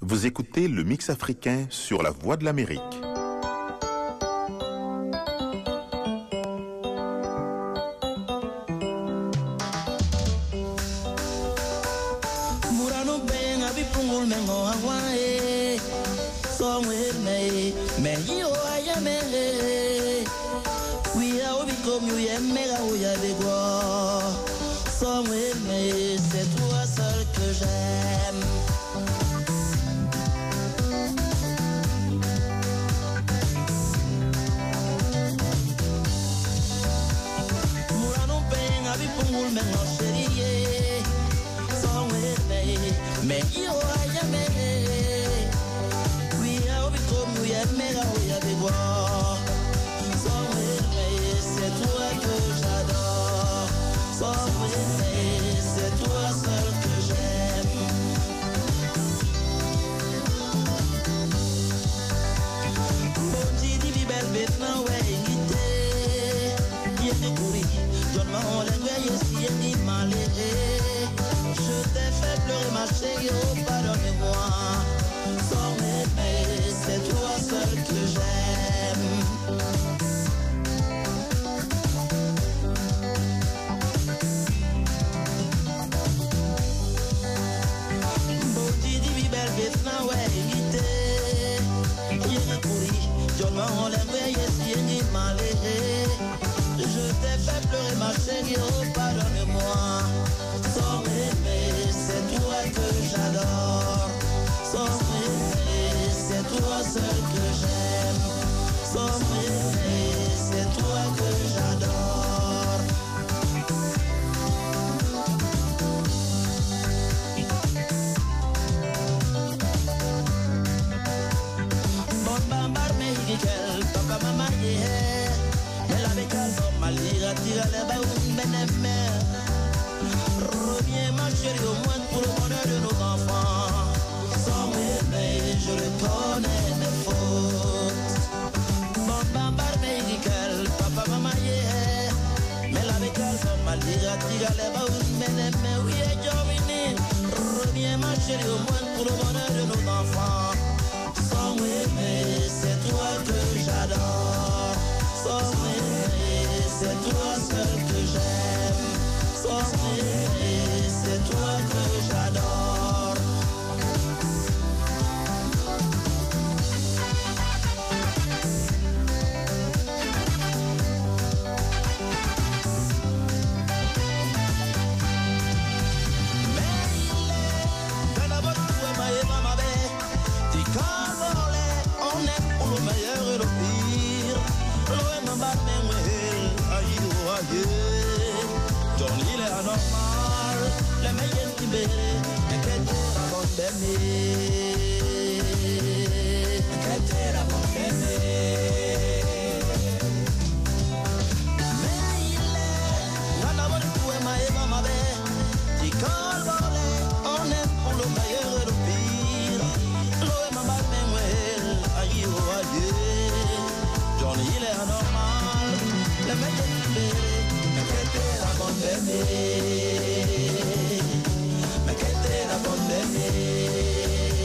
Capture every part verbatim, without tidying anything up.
Vous écoutez le Mix africain sur la Voix de l'Amérique. C'est toi seul que j'aime. Mourano bem a bipungul men no serie. So me me yo ayame. We are become we are mega we are the war. So me c'est toi que j'adore. So me c'est toi seul que j'aime. Bonji di bi bel bet na we ngite. Yende kouri, donne ma on la gueule si yende malé. Je t'ai fait pleurer ma chérie, oh pardonne-moi. Sans m'aimer, c'est toi seul que j'aime. Je t'ai fait pleurer ma chérie, oh pardonne-moi. Sans m'aimer, c'est toi que j'adore. Sans m'aimer, c'est toi seul que j'aime. Sans m'aimer, c'est toi que j'adore. Bon bambar mexicain, papa mama yeah. Elle avait calme, malgré tira les baoums benemé. Reviens ma chérie au moins pour le bonheur de nos enfants. Sans m'aimer, je le connais mes fautes. Bon bambar mexicain, papa mama yeah. Elle avait calme, malgré tira les baoums benemé. Oui, et Jovini, reviens ma chérie au moins pour le bonheur de nos enfants. Sans m'aimer, c'est toi que j'adore. Sans m'aimer, c'est toi seul que j'aime. Sans m'aimer, c'est toi que j'adore. Mais il est dans la botte où ma Eva m'avait dit qu'à voler, on est pour le meilleur et le pire. John, il est anormal. Les meilleurs qui bébé, mais qu'est-ce que la bonne bébé? Qu'est-ce que la bonne bébé? Mais il est dans la bonne où est ma Eva ma belle. Si quand volé, on est pour le meilleur et le pire. L'eau est ma balle, mais ouais, aïe, oh, aïe. John, il est anormal. Les meilleurs qui bébé. La bonne bébé, mais qu'elle était la bonne bébé.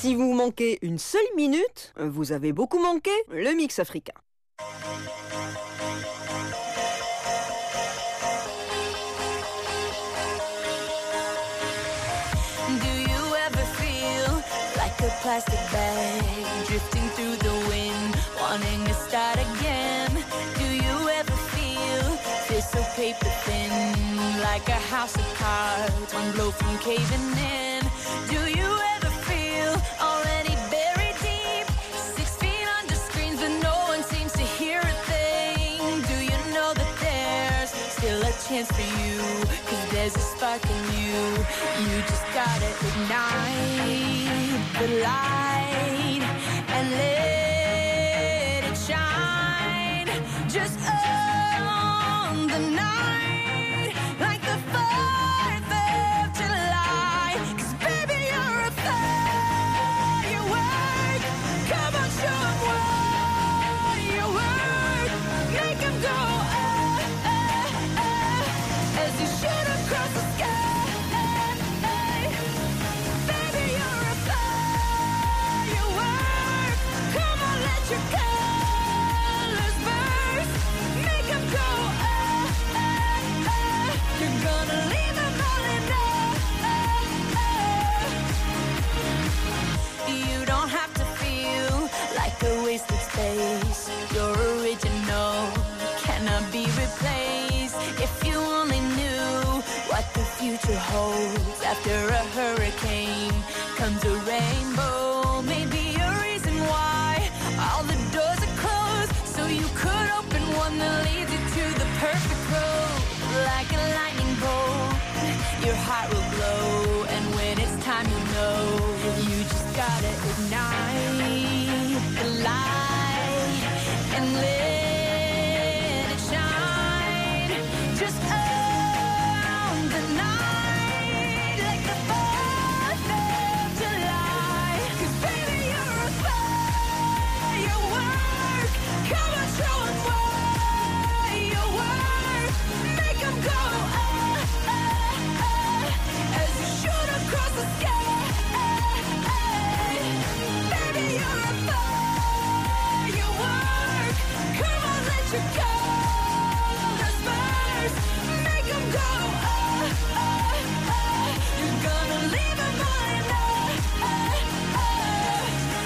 Si vous manquez une seule minute, vous avez beaucoup manqué le mix africain. Plastic bag drifting through the wind, wanting to start again. Do you ever feel feel so paper thin, like a house of cards, one blow from caving in? Do you ever feel already buried deep, six feet under screens, but no one seems to hear a thing? Do you know that there's still a chance for you, 'cause there's a spark in you. You just gotta ignite the light and let it shine. Just own the night like the fourth of July. 'Cause baby, you're a firework. Come on, show 'em what you work. Make 'em go ah, ah, ah, as you shoot across the sky. Your colors burst, make 'em go ah, ah, ah. You're gonna leave 'em all in ah, ah, ah. You don't have to feel like a wasted space. You're original, cannot be replaced. If you only knew what the future holds. After a hurricane comes a rainbow. Maybe a reason why all the doors are closed, so you could open one that leads you to the perfect road. Like a lightning bolt, your heart will glow, and when it's time you know, you just gotta ignite the light and let it shine. Just own the night like the fourth of July. 'Cause baby, you're a firework. Come on, show 'em what you work. Make 'em go ah, ah, ah, as you shoot across the sky. Baby, you're a firework. Come on, let your colors burst. Make 'em go ah, ah, ah. You're gonna leave 'em all in ah, ah, ah.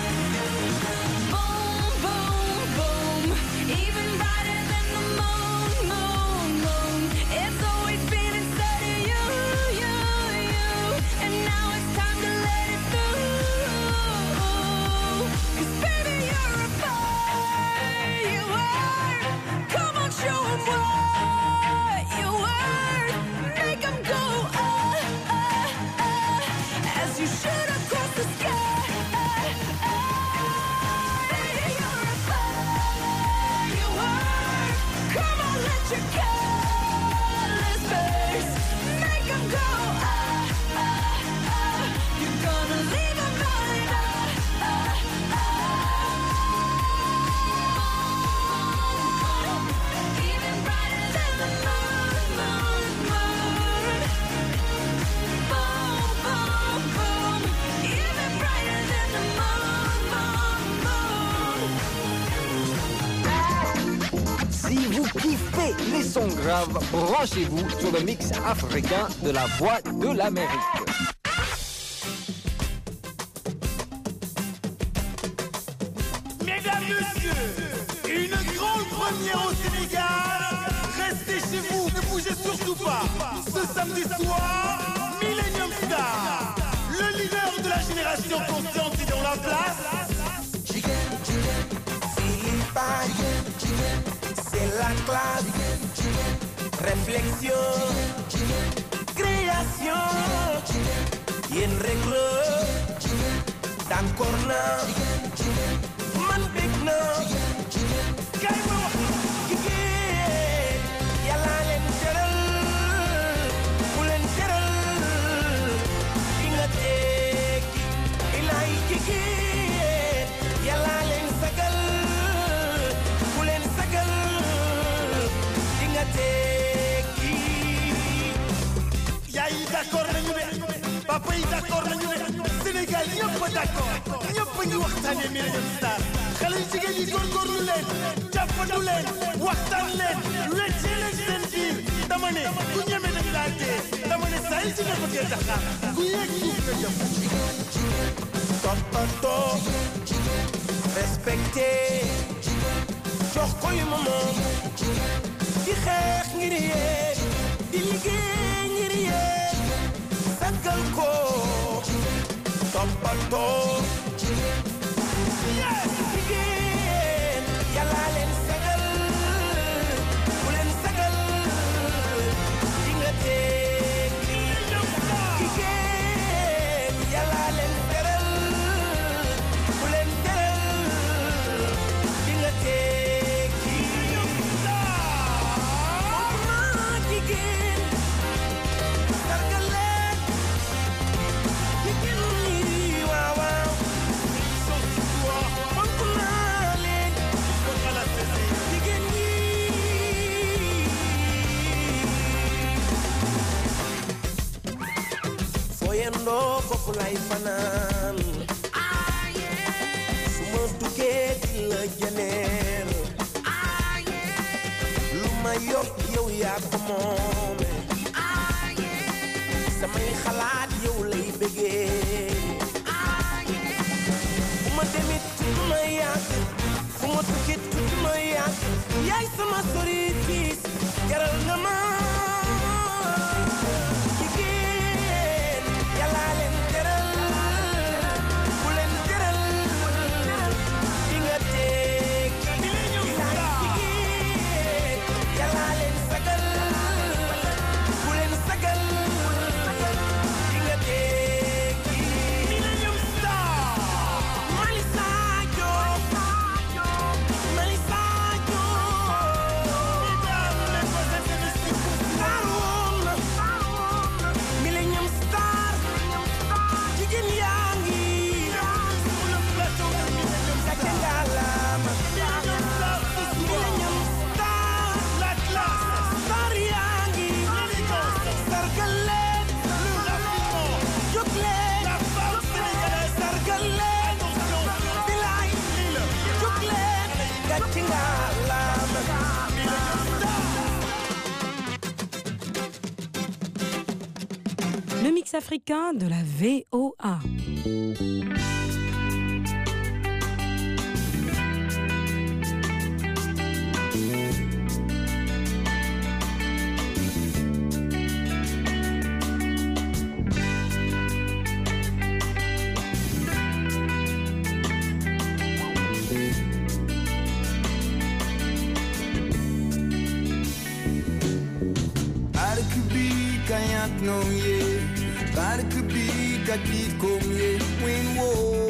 Boom, boom, boom, even brighter than the moon, moon, moon. It's always been inside of you, you, you, and now it's time to let it through. 'Cause baby, you're a firework. Come on, show 'em what you worth. Make 'em go ah, ah, ah, as you shoot across the sky. Baby, you're a firework. Come on, let your colors burst. Make 'em go ah, ah, ah. You're gonna leave 'em all in ah, ah, ah. Even brighter than the moon, moon, moon. Boom, boom, boom, even brighter than the moon, moon, moon. Si vous kiffez les sons graves, branchez-vous sur le mix africain de la Voix de l'Amérique. Mesdames, Messieurs, une grande première au Sénégal. Restez chez vous, ne bougez surtout pas. Ce samedi soir, Millennium Star, le leader de la génération consciente est dans la place. C'est la classe, réflexion, création, yéen rek la, d'accord naa, man bég naa, kay ma wax jigéen, Yàlla leen teral, ku leen teral, di nga tekki, ilaay jigéen, Yàlla leen sagal, ku leen sagal, di nga tekki. Yaay yi d'accord nañu ne, papa yi d'accord nañu ne, Sénégal yëpp d'accord. ñu waxtaanee Millennium Star xale yu jigéen yi góorgóorlu leen jàppandu leen waxtaan leen weccee leen seen biir dama ne ku ñeme dañ laa dee dama ne saa yi ci ne ko dee taxaar ku yéeg suuf nga jëm toppatoo respecté jox ko yu ma moom di xeex ngir yéen di liggéey ngir yéen sagal ko toppatoo jigéen yàlla leen sagal bu leen sagal di nga tekki jigéen yàlla leen teral bu leen teral di nga tekki jigéen sargal leen jigéen ñi waaw waaw fonk naa leen jigéen ñi foo yendoo foofu lay fanaan su ma duggee di la jëneel lu ma yor yow yaa ko moome samay xalaat yow lay bëggee fu ma demit du ma yàgg fu ma tukkit du ma yàgg yaay sama sori tiis jaral nga ma jigéen yàlla leen teral bu leen teral di nga tekki jigéen yàlla leen sagal bu leen sagal di nga tekki Millennium Star Malisa Diop Malisa Diop Star Woman Millennium Star jigéen yaa ngi gàcce ngalaama Millennium Star Star yaa ngi sargal leen jóg leen sargal leen bilaay jóg leen gàcce ngalaama Le mix africain de la V O A. Barkubi kayat no ye, barkubi kakit kom ye, win wo.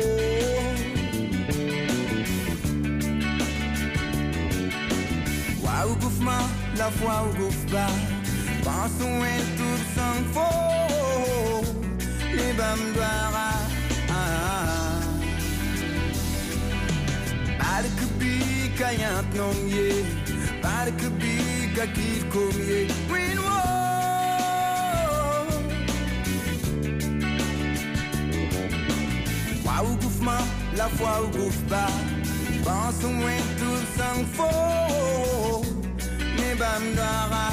Wow goufma, la foi au goufba, pensons en tout sans faux, les bam douara. Barkubi kayat no ye, barkubi kakit kom ye, win wo. Wow goufma, la foi au goufba, pensons en tout sans faux, les bam douara.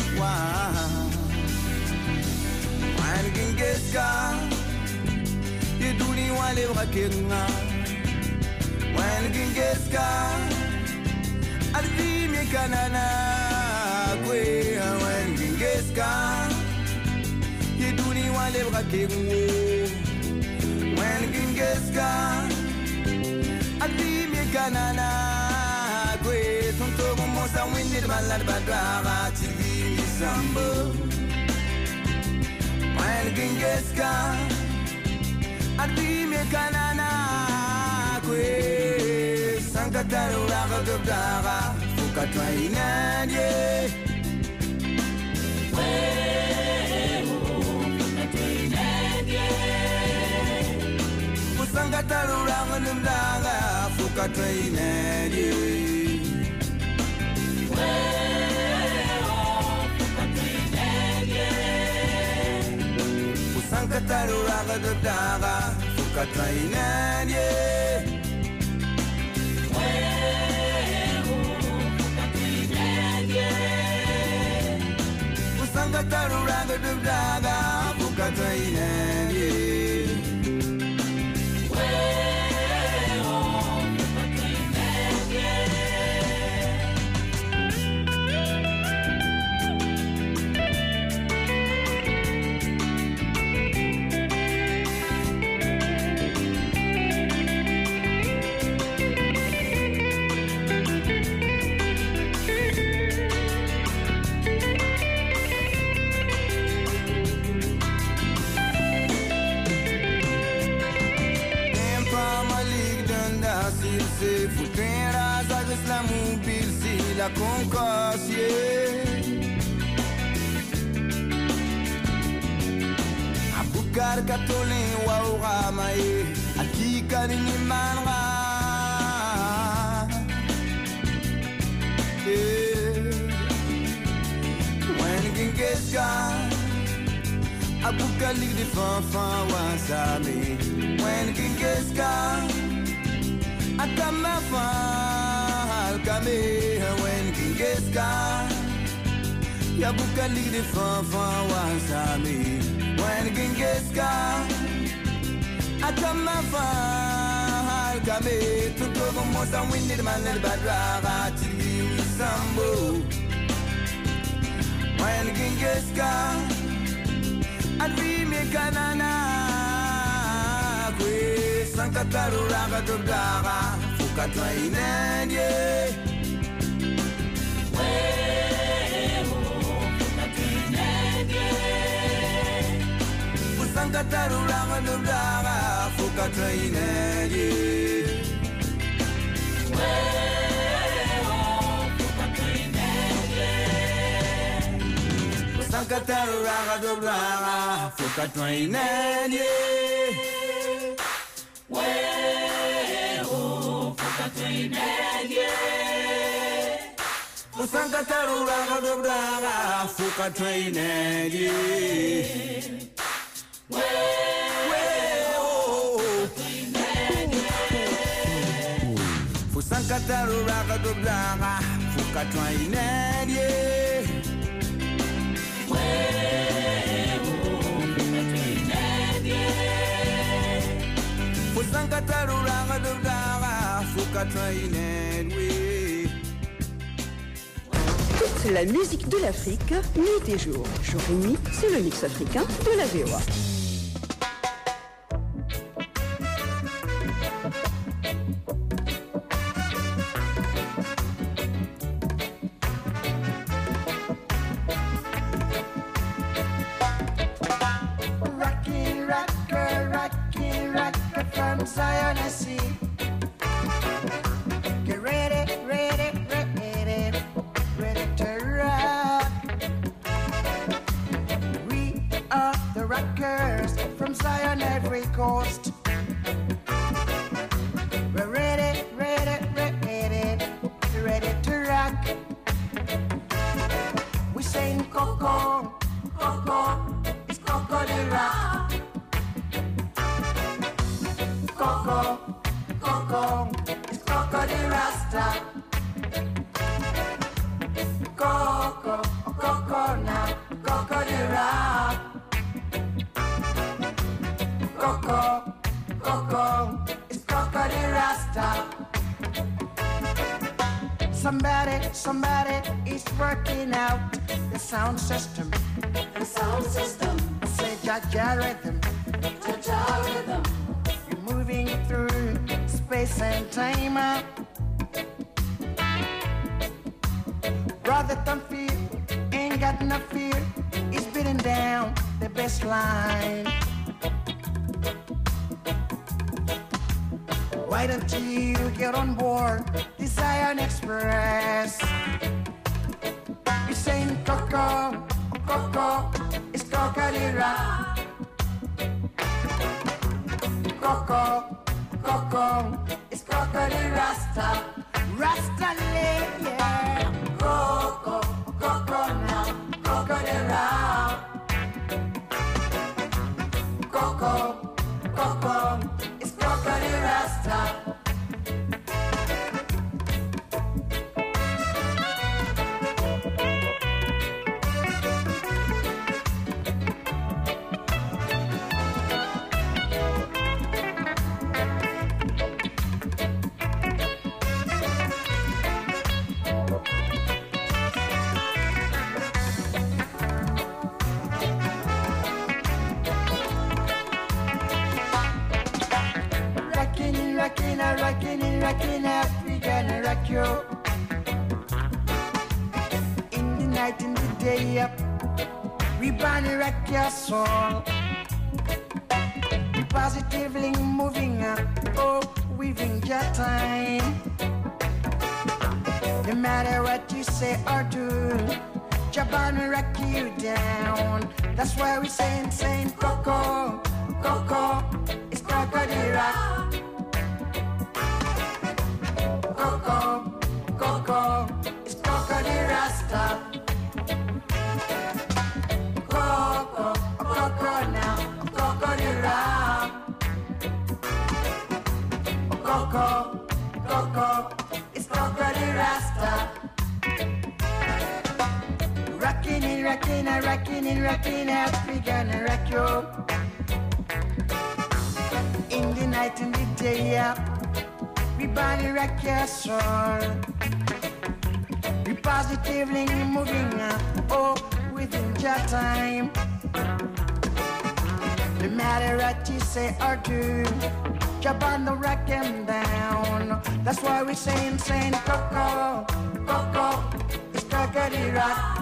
Wan gengeska, ye duni wale brakenga. Wan gengeska, alvi me kanana kwe. Wan gengeska, ye duni wale brakenga. Wan gengeska, alvi me kanana kwe. Tonto mo sa windi balad badara tivi misambo. Wan gengeska, alvi me kanana kwe. Sankataro raga gabdara, fukatwa inadye. Sankataro raga gabdara, fukatwa inadye. Sankataro raga gabdara, fukatwa inadye. Sangataruraga Dubraga, Fukatainenye. La mobile, c'est la concorsie. Abukar katolin wa uramae, akika ni manra. When gingeska, abukar lig de fanfan wasame. When gingeska, akama fan. Kame when kingeska ya buka ligde fanfan wasame when kingeska atama fan kame tuto como sa windy man el badra tili sambo when kingeska advi me kanana kwe sankataru raga dobdara Fukatwa inendye Weho Fukatwa inendye Fusankataru ranga nubdara Fukatwa inendye Weho Fukatwa inendye Fusankataru ranga nubdara Fukatwa inendye Weho Fusankataru ranga dobdara fuka trainedi Fusankataru ranga dobdara fuka trainedi Fusankataru ranga dobdara fuka trainedi. Toute la musique de l'Afrique, nuit et jour. Jour et nuit, c'est le mix africain de la V O A. Rockin', rocker, rockin', rocker from Zion, I see. Get ready, ready, ready, ready to rock. We are the rockers from Zion, every coast. We're ready, ready, ready, ready to rock. We sing Coco, Coco, it's Coco de rock. Coco, Coco, it's Coco de Rasta. Coco, Coco now, Coco de rock. Coco, Coco, it's Coco de Rasta. Somebody, somebody is working out the sound system. The sound system. Say Jaja rhythm. Jaja rhythm. You're moving through space and time. Brother, don't fear, ain't got no fear. He's beating down the best line. Why don't you get on board the Zion Express? You're saying Coco, Coco, it's Coco de rock. Coco, Coco, it's Coco de Rasta. Rasta lady, yeah. Coco, Coco now, Coco de rock. Coco, Coco, it's Coco de Rasta. rocking up, we gonna rock you. In the night, in the day up, we gonna rock your soul. Positively moving up, oh, weaving your time. No matter what you say or do, Japan will rock you down. That's why we say, saying Coco, Coco, it's crocodile rock. Coco, Coco, it's crocodile rasta. Coco, Coco now, crocodile rock. Coco, Coco, it's crocodile rasta. Rockin' and rockin' and rockin' and rockin' out, we gonna rock you. In the night and the day, yeah, we body rock your soul. We positively moving up, oh, within your time. No matter what you say or do, jump on the rock and down. That's why we saying, saying Coco, Coco, it's crocodile rock.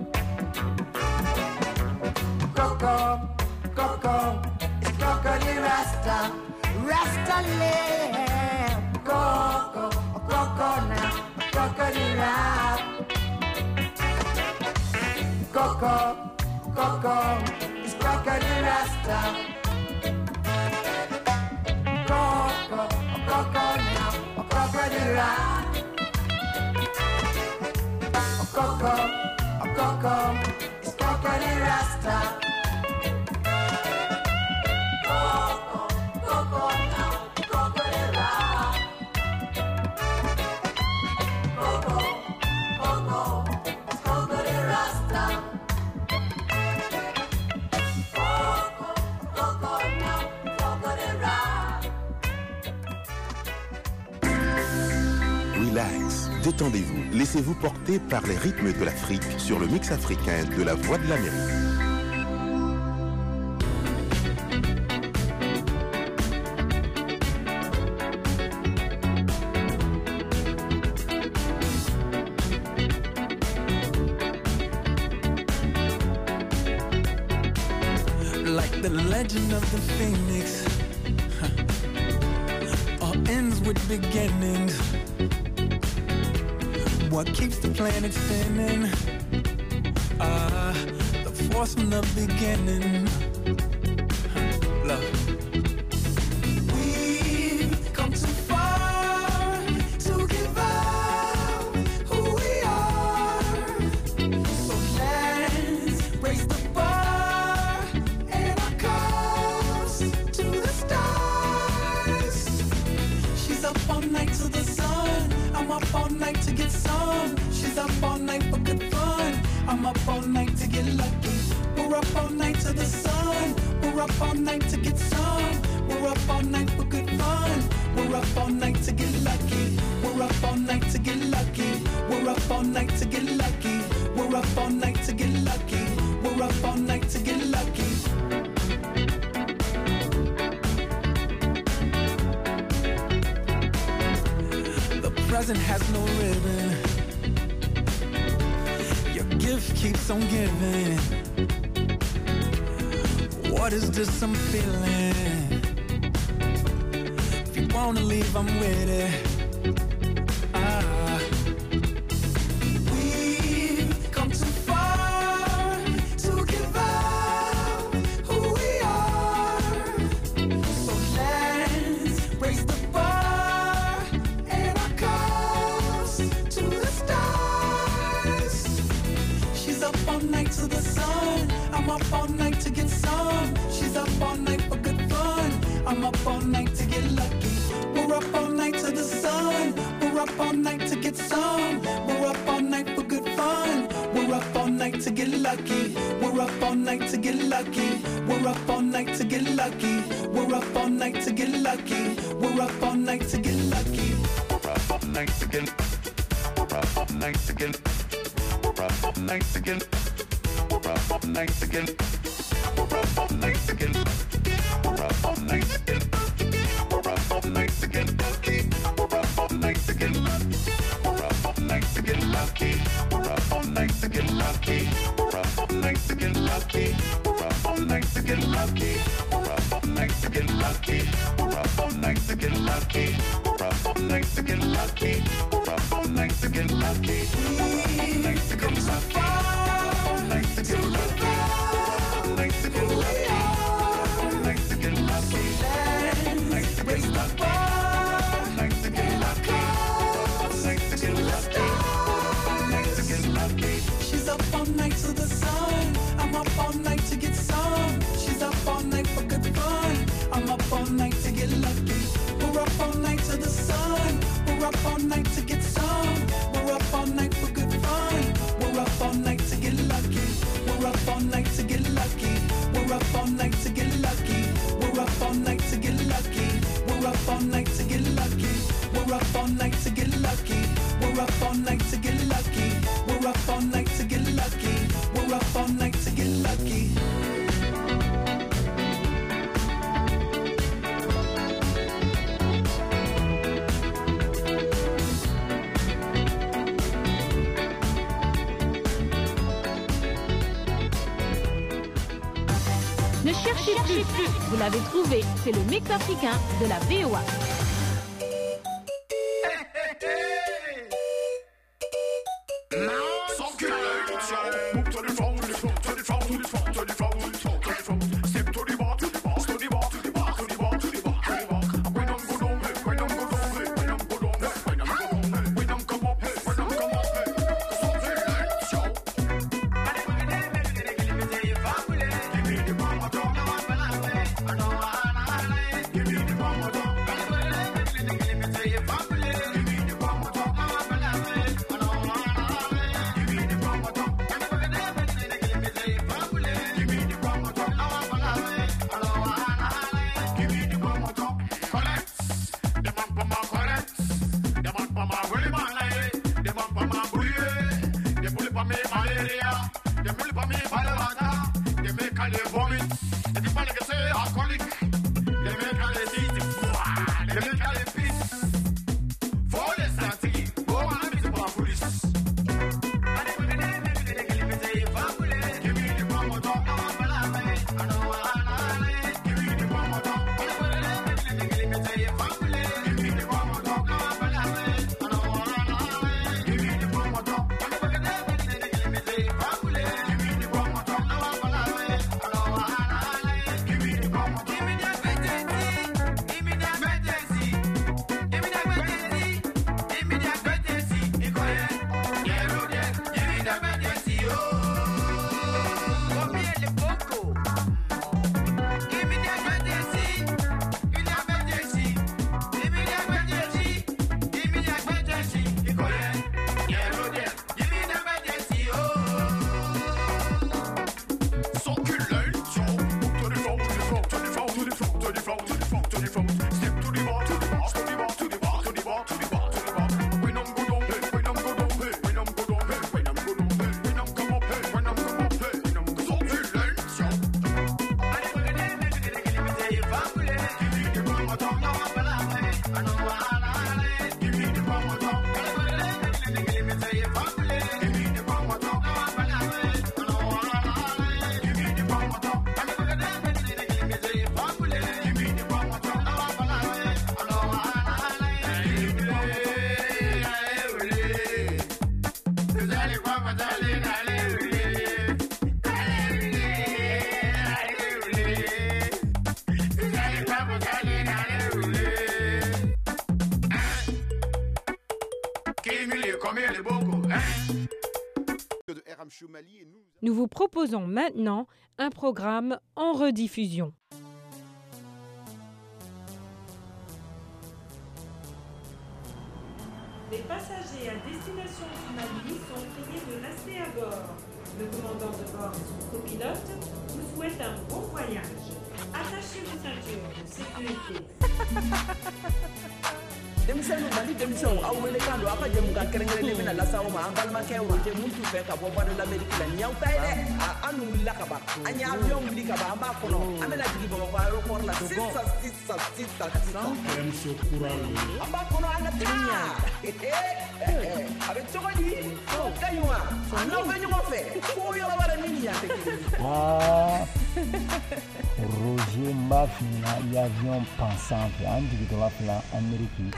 Coco, Coco, it's crocodile rasta. Rasta lamb. Coco, Coco now, crocodile rock. Coco, Coco, it's crocodile rasta. Coco, Coco now, crocodile rock. Coco, Coco, it's crocodile rasta. Coco, Coco now, crocodile rock. Coco, Coco, it's crocodile rasta. Coco, Coco now, crocodile rock. Relax, détendez-vous, laissez-vous porter par les rythmes de l'Afrique sur le mix africain de la Voix de l'Amérique. Like the legend of the phoenix, huh. All ends with beginnings. What keeps the planet spinning? Ah, uh, the force from the beginning. Huh. Love. We've come too far to give up who we are. So let's raise the bar and our cups to the stars. She's up all night to the sun. I'm up all night to get some. She's up all night for good fun. I'm up all night to get lucky. We're up all night to the sun. We're up all night to get some. We're up all night for good fun. We're up all night to get lucky. We're up all night to get lucky. We're up all night to get lucky. We're up all night to get lucky. We're up all night to get lucky. The present has no ribbon. Your gift keeps on giving. What is this I'm feeling? If you wanna leave, I'm with it. Ah. We've come too far to give up who we are. So let's raise the bar and our cups to the stars. She's up all night to the sun. I'm up all night to get some. She's up all night for good fun. I'm up all night to get lucky. We're up all night to the sun. We're up all night to get some. We're up all night for good fun. We're up all night to get lucky. We're up all night to get lucky. We're up all night to get lucky. We're up all night to get lucky. We're up all night to get lucky. We're up all night to get. We're up all night to get. We're up all night to get. We're up all night to get. We're up all night to get. We're up all night to get. We're up all night to get lucky. We're up all night to get lucky. We're up all night to get lucky. We're up all night to get lucky. We're up all night to get lucky. We're up all night to get lucky. We're up all night to get lucky. We're up all night to get lucky. We're up all night to get lucky. We're up all night to get lucky. All night to get lucky. All night to get lucky. All night to get lucky. All night to get lucky. All night to get lucky. All night to get lucky. All night to get lucky. All night to get lucky. She's up all night to the sun. I'm up all night to get some. She's up all night for good fun. I'm up all night to get lucky. We're up all night to the sun. We're up all night to get some. We're up all night for good fun. We're up all night to get lucky. We're up all night to get lucky. We're up all night to get lucky. We're up all night to get lucky. We're up all night to get lucky. We're up all night to get lucky. We're up all night to get lucky. We're up all night to get lucky. We're up all night to get lucky. Ne cherchez plus, vous l'avez trouvé, c'est le mix africain de la V O A. Nous vous proposons maintenant un programme en rediffusion. Les passagers à destination du Mali sont priés de rester à bord. Le commandant de bord et son copilote vous souhaitent un bon voyage. Attachez vos ceintures de sécurité. denmisɛnninw Mali denmisɛnninw aw wele kan don aw ka jɛmukan kɛrɛnkɛrɛnnen bɛna lase aw ma an balimakɛ Roger mun t'u fɛ ka bɔ voix de l'Amérique la nin y'aw ta ye dɛ an dun wulila ka ban an ye avion wuli ka ban an b'a kɔnɔ an bɛna jigin Bamakɔ aéroport la sisan sisan sisan sisan an b'a kɔnɔ an ka taa a bɛ cogo di o ka ɲi wa n'aw bɛ ɲɔgɔn fɛ ko yɔrɔ wɛrɛ min ni yan tɛ kelen ye. Ah, Roger m'a fini il y avion pensant en dit de la plan Amérique.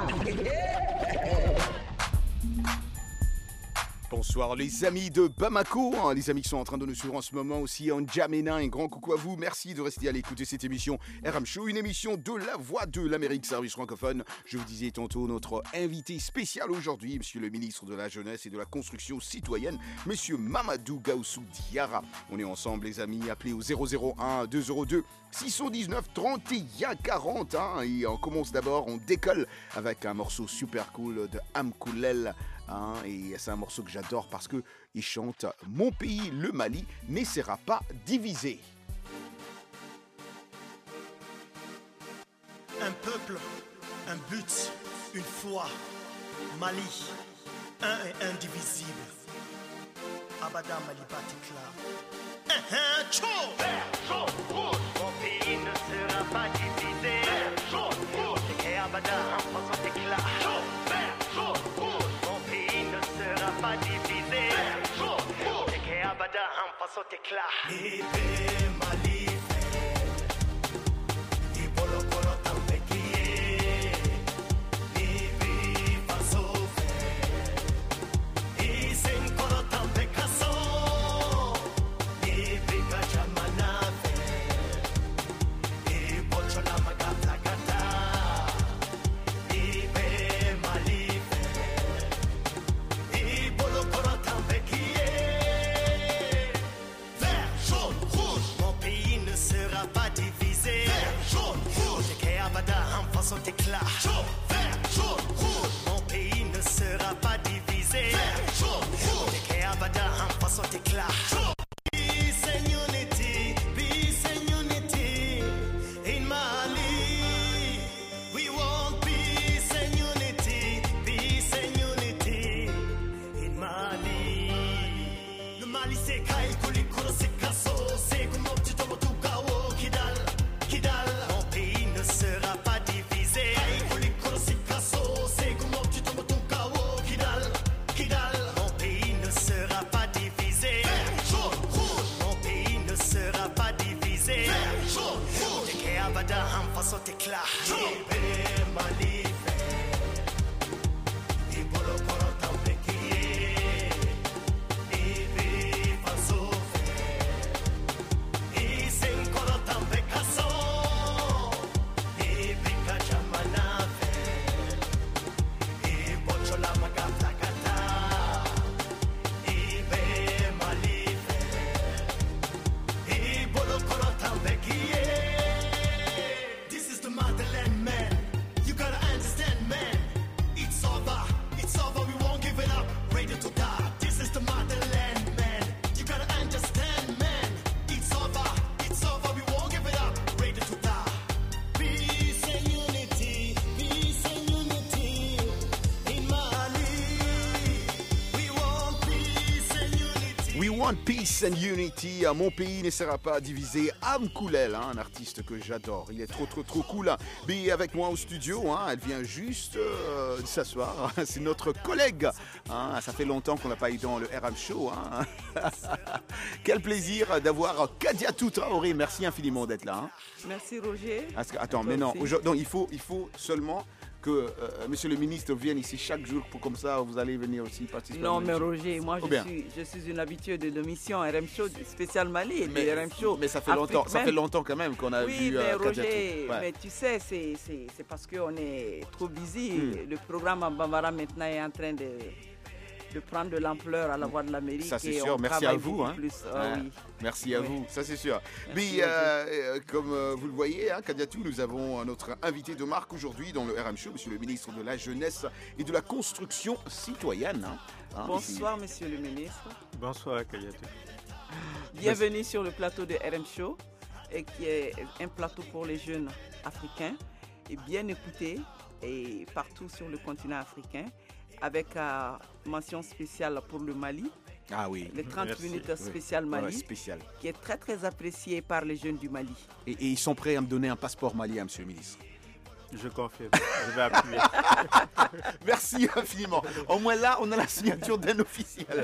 Bonsoir les amis de Bamako, hein, les amis qui sont en train de nous suivre en ce moment aussi en Djamena, un grand coucou à vous, merci de rester à l'écoute de cette émission R M Show, une émission de la voix de l'Amérique, service francophone. Je vous disais tantôt notre invité spécial aujourd'hui, monsieur le ministre de la Jeunesse et de la Construction citoyenne, monsieur Mamadou Gaoussou Diarra. On est ensemble les amis, appelez au zéro zéro un deux zéro deux six cent dix-neuf trente et un quarante, hein, et on commence d'abord, on décolle avec un morceau super cool de Amkoulel. Hein, et c'est un morceau que j'adore parce qu'il chante « Mon pays, le Mali, ne sera pas divisé ». Un peuple, un but, une foi, Mali, un et indivisible. Abada Mali Batikla. Un chaud, vert, jaune, rouge. Mon pays ne sera pas divisé. Vert, jaune, rouge. Et Abada en faisant éclat. Chaud, vert, jaune, rouge. Mon pays ne sera pas divisé. Vert, jaune, rouge. Et Abada en faisant éclat. Ébé Mali. Son éclat. Jaune, vert, jaune, rouge. Mon pays ne sera pas divisé. Vert, jaune, rouge. Et Abada en façon éclat. Peace and unity, peace and unity in Mali. We want peace and unity, peace and unity in Mali. Le Mali c'est Kai Kuli Kuro c'est Kasso, c'est comme petit tomo Tukao Kidal, Kidal. Mon pays ne sera pas divisé. Façon éclat. Mali et Bolo Koro Tambekié et Faso et Senkoro Tambekaso et Bikachamana et Bochola Magatakata et Mali et Bolo Koro Tambekié. Motherland man, you gotta understand man, it's over, it's over, we won't give it up, ready to die, this is the motherland man, you gotta understand man, it's over, it's over, we won't give it up, ready to die. Peace and unity, peace and unity, in Mali, we want peace and unity. We want peace and unity, mon pays ne sera pas divisé. Amkoulel, hein, un artiste que j'adore, il est trop trop trop cool. Hein. Mais avec moi au studio, hein, elle vient juste euh, de s'asseoir, c'est notre collègue. Hein. Ça fait longtemps qu'on n'a pas eu dans le R M Show. Hein. Quel plaisir d'avoir Kadiatou Traoré, merci infiniment d'être là. Hein. Merci Roger. Que, attends, mais non, non il, faut, il faut seulement... que euh, monsieur le ministre vienne ici chaque jour pour comme ça vous allez venir aussi participer. Non mais Roger, moi je suis, je suis une habituée de l'émission R M Show spécial Mali et mais, R M Show. Mais ça fait longtemps, ça fait longtemps quand même qu'on a oui, vu. Oui mais euh, Roger, ouais. mais tu sais c'est, c'est, c'est parce qu'on est trop busy. Hmm. Le programme à Bambara maintenant est en train de de prendre de l'ampleur à la voix de l'Amérique. Ça c'est sûr, merci à vous. Hein. Plus. Ouais. Ah, oui. Merci à oui. vous, ça c'est sûr. Merci, Mais euh, comme euh, vous le voyez, hein, Kadiatou, nous avons notre invité de marque aujourd'hui dans le R M Show, monsieur le ministre de la Jeunesse et de la Construction citoyenne. Hein. Hein, Bonsoir ici. Monsieur le ministre. Bonsoir Kadiatou. Bienvenue sur le plateau de R M Show, et qui est un plateau pour les jeunes africains. Et bien écouter et partout sur le continent africain, avec euh, mention spéciale pour le Mali. Ah oui. Les trente Merci. minutes spéciales Oui. Mali, Ouais, spécial. qui est très très apprécié par les jeunes du Mali. Et, et ils sont prêts à me donner un passeport malien, monsieur le ministre. Je confirme, je vais appuyer. Merci infiniment. Au moins là, on a la signature d'un officiel.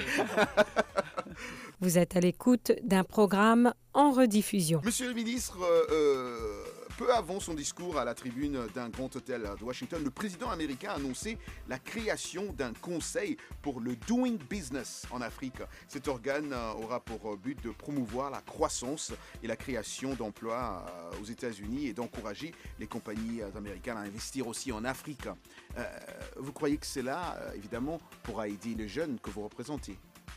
Vous êtes à l'écoute d'un programme en rediffusion. Monsieur le ministre, euh, euh, peu avant son discours à la tribune d'un grand hôtel de Washington, le président américain a annoncé la création d'un conseil pour le Doing Business en Afrique. Cet organe euh, aura pour but de promouvoir la croissance et la création d'emplois euh, aux États-Unis et d'encourager les compagnies euh, américaines à investir aussi en Afrique. Euh, vous croyez que cela, euh, évidemment, pourra aider les jeunes que vous représentez?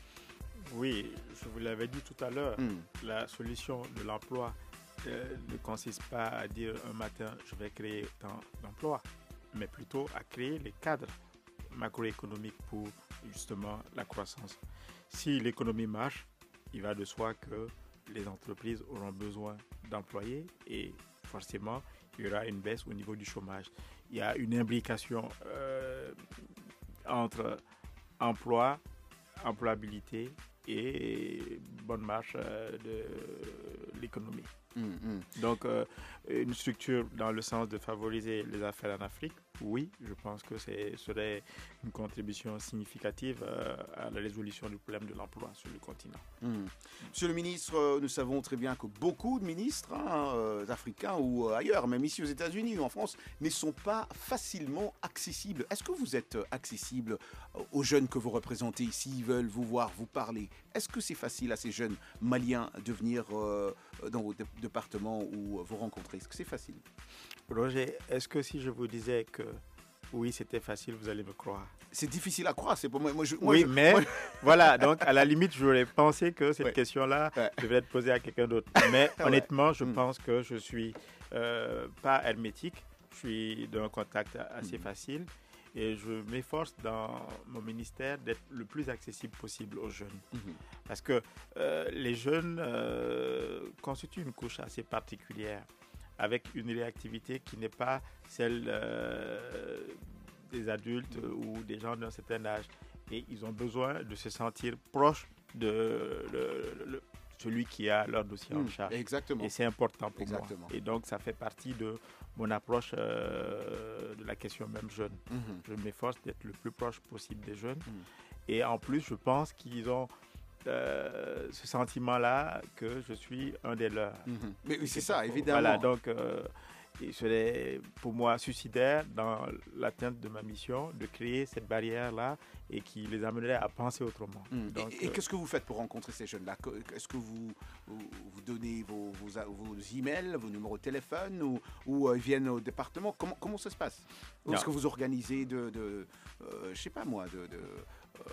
Oui, je vous l'avais dit tout à l'heure, Mm. la solution de l'emploi euh, ne consiste pas à dire un matin je vais créer tant d'emplois, mais plutôt à créer les cadres macroéconomiques pour justement la croissance. Si l'économie marche, il va de soi que les entreprises auront besoin d'employés et forcément il y aura une baisse au niveau du chômage. Il y a une imbrication euh, entre emploi, employabilité et bonne marche euh, de l'économie. Mmh, mmh. Donc, euh, une structure dans le sens de favoriser les affaires en Afrique, oui, je pense que ce serait une contribution significative euh, à la résolution du problème de l'emploi sur le continent. Mmh. Monsieur le ministre, euh, nous savons très bien que beaucoup de ministres hein, euh, africains ou euh, ailleurs, même ici aux États-Unis ou en France, ne sont pas facilement accessibles. Est-ce que vous êtes euh, accessible euh, aux jeunes que vous représentez, s'ils veulent vous voir, vous parler? Est-ce que c'est facile à ces jeunes maliens de venir euh, dans vos dé- départements ou euh, vous rencontrer? Est-ce que c'est facile? Roger, est-ce que si je vous disais que oui, c'était facile, vous allez me croire? C'est difficile à croire, c'est pour moi. moi, je, moi oui, je, mais moi... voilà, donc à la limite, j'aurais pensé que cette ouais. question-là ouais. devait être posée à quelqu'un d'autre. Mais ouais. honnêtement, je mm. pense que je suis euh, pas hermétique, je suis d'un contact assez mm. facile et je m'efforce dans mon ministère d'être le plus accessible possible aux jeunes. Mm-hmm. Parce que euh, les jeunes euh, constituent une couche assez particulière, avec une réactivité qui n'est pas celle euh, des adultes ou des gens d'un certain âge. Et ils ont besoin de se sentir proches de le, le, celui qui a leur dossier mmh, en charge. Exactement. Et c'est important pour exactement. moi. Et donc, ça fait partie de mon approche euh, de la question même jeune. Mmh. Je m'efforce d'être le plus proche possible des jeunes. Mmh. Et en plus, je pense qu'ils ont Euh, ce sentiment-là que je suis un des leurs. Mmh. Mais oui, c'est ça, évidemment. Voilà, donc euh, il serait pour moi suicidaire dans l'atteinte de ma mission de créer cette barrière-là et qui les amènerait à penser autrement. Mmh. Donc, et et euh, qu'est-ce que vous faites pour rencontrer ces jeunes-là? Est-ce que vous, vous, vous donnez vos, vos, vos emails, vos numéros de téléphone ou, ou euh, ils viennent au département? Comment, comment ça se passe? Est-ce que vous organisez de, de euh, je sais pas moi, de... de Euh,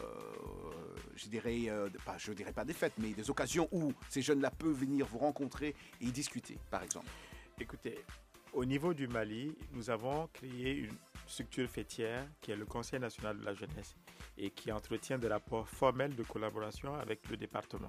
je dirais, euh, pas, je dirais pas des fêtes, mais des occasions où ces jeunes-là peuvent venir vous rencontrer et discuter, par exemple? Écoutez, au niveau du Mali, nous avons créé une structure fêtière qui est le Conseil national de la jeunesse et qui entretient des rapports formels de collaboration avec le département.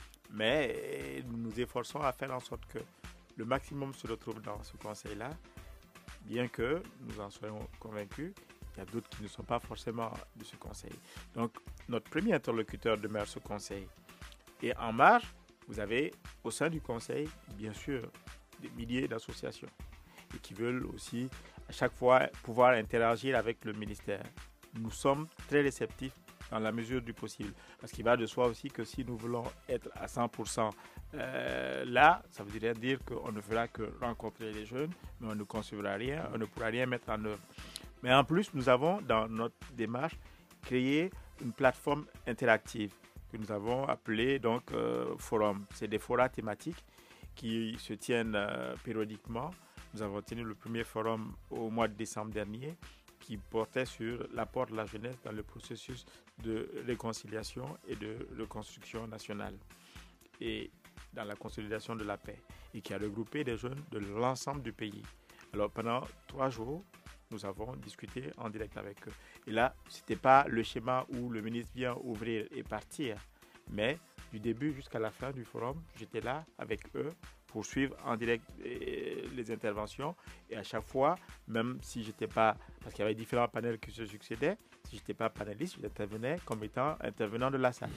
Mais nous nous efforçons à faire en sorte que le maximum se retrouve dans ce conseil-là, bien que nous en soyons convaincus. Il y a d'autres qui ne sont pas forcément de ce conseil. Donc, notre premier interlocuteur demeure ce conseil. Et en marge, vous avez au sein du conseil, bien sûr, des milliers d'associations et qui veulent aussi, à chaque fois, pouvoir interagir avec le ministère. Nous sommes très réceptifs dans la mesure du possible. Parce qu'il va de soi aussi que si nous voulons être à cent pour cent euh, là, ça voudrait dire qu'on ne fera que rencontrer les jeunes, mais on ne concevra rien, on ne pourra rien mettre en œuvre. Mais en plus, nous avons dans notre démarche créé une plateforme interactive que nous avons appelée donc euh, forum. C'est des forats thématiques qui se tiennent euh, périodiquement. Nous avons tenu le premier forum au mois de décembre dernier qui portait sur l'apport de la jeunesse dans le processus de réconciliation et de reconstruction nationale et dans la consolidation de la paix et qui a regroupé des jeunes de l'ensemble du pays. Alors pendant trois jours, nous avons discuté en direct avec eux. Et là, ce n'était pas le schéma où le ministre vient ouvrir et partir, mais du début jusqu'à la fin du forum, j'étais là avec eux poursuivre en direct euh, les interventions. Et à chaque fois, même si je n'étais pas, parce qu'il y avait différents panels qui se succédaient, si je n'étais pas panéliste, j'intervenais comme étant intervenant de la salle.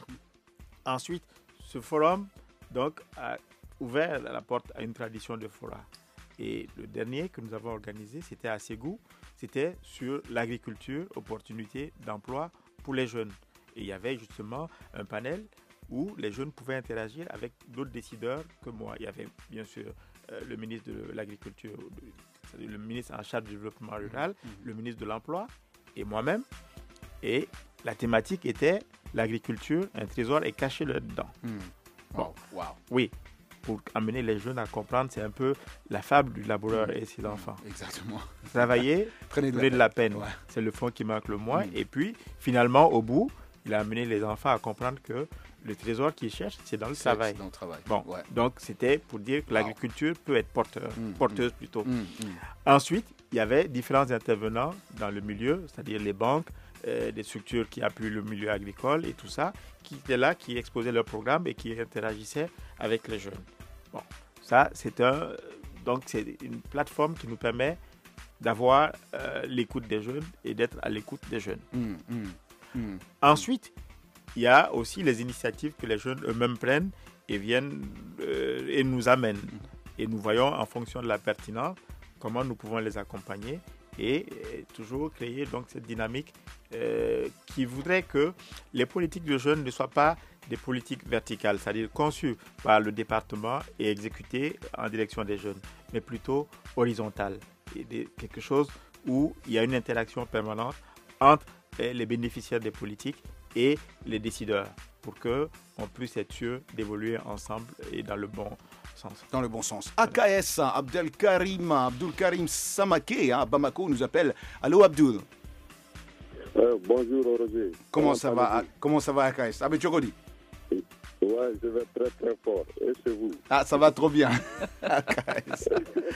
Ensuite, ce forum donc, a ouvert la porte à une tradition de fora. Et le dernier que nous avons organisé, c'était à Ségou, c'était sur l'agriculture, opportunités d'emploi pour les jeunes. Et il y avait justement un panel où les jeunes pouvaient interagir avec d'autres décideurs que moi. Il y avait bien sûr euh, le ministre de l'Agriculture, c'est-à-dire le ministre en charge du développement rural, mmh. le ministre de l'Emploi et moi-même. Et la thématique était l'agriculture, un trésor est caché là-dedans. Mmh. Wow. wow. Oui, pour amener les jeunes à comprendre, c'est un peu la fable du laboureur mmh. et ses enfants. Exactement. Travailler, prenez de, de la peine. Ouais. C'est le fond qui manque le moins. Mmh. Et puis, finalement, au bout, il a amené les enfants à comprendre que le trésor qu'ils cherchent, c'est dans le c'est travail. Dans le travail. Bon, ouais. Donc, c'était pour dire que wow. l'agriculture peut être porteur, mmh. porteuse mmh. plutôt. Mmh. Ensuite, il y avait différents intervenants dans le milieu, c'est-à-dire les banques, euh, des structures qui appuient le milieu agricole et tout ça, qui étaient là, qui exposaient leur programme et qui interagissaient avec les jeunes. Bon, ça, c'est un, donc c'est une plateforme qui nous permet d'avoir euh, l'écoute des jeunes et d'être à l'écoute des jeunes. Mmh. Mmh. Ensuite, il y a aussi les initiatives que les jeunes eux-mêmes prennent et viennent euh, et nous amènent. Et nous voyons en fonction de la pertinence comment nous pouvons les accompagner et, et toujours créer donc cette dynamique euh, qui voudrait que les politiques de jeunes ne soient pas des politiques verticales, c'est-à-dire conçues par le département et exécutées en direction des jeunes, mais plutôt horizontales. Et des, quelque chose où il y a une interaction permanente entre les bénéficiaires des politiques et les décideurs pour qu'on puisse être sûr d'évoluer ensemble et dans le bon sens. Dans le bon sens. A K S, Abdelkarim, Abdulkarim Samaké, hein, Bamako nous appelle. Allô Abdul. Euh, bonjour Roger. Comment, Comment ça va à, Comment ça va A K S? Ah, mais tu dis. Ouais, je vais très très fort. Et chez vous? Ah, ça va trop bien. A K S.